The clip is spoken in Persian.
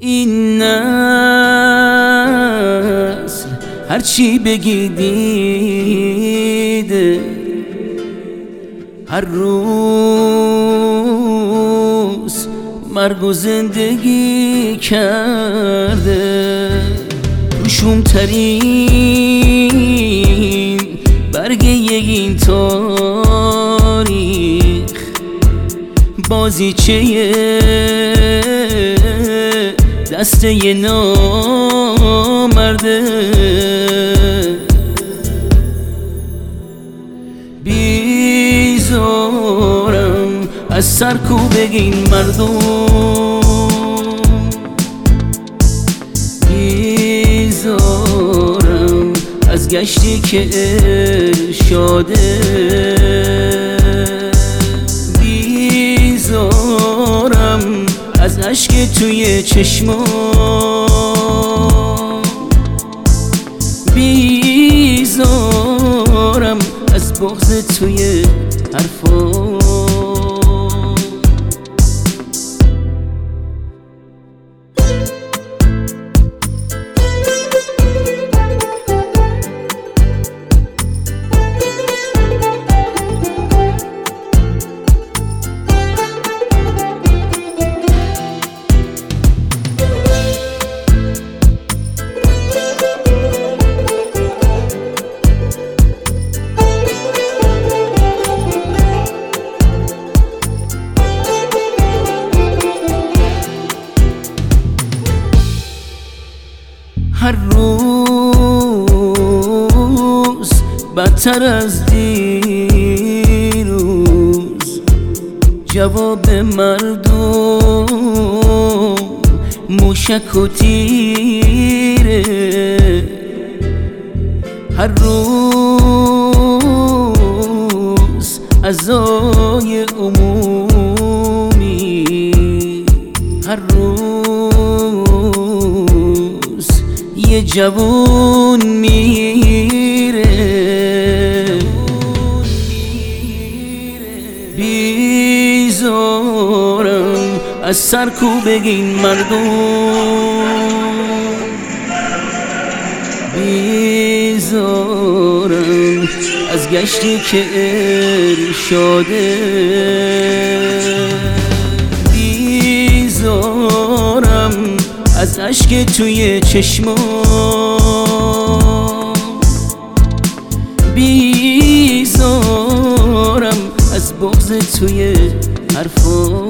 این نسل هرچی بگی دیده، هر روز مرگ و زندگی کرده. توشون ترین برگ این تاریخ بازیچه دست یه نامرده. بیزارم از سرکوب این مردم، بیزارم از گشتی که ارشاده، بیزارم از اشک توی چشمام، بیزارم از بغض توی حرفام. هر روز بدتر از دیروز، جواب مردم موشک و تیره. هر روز عزای عمومی، هر روز یه جوون میره. بیزارم از سرکوب این مردم، بیزارم از گشتی که ارشاده، بیزارم از اشک توی چشمام، بیزارم از بغض توی حرفام.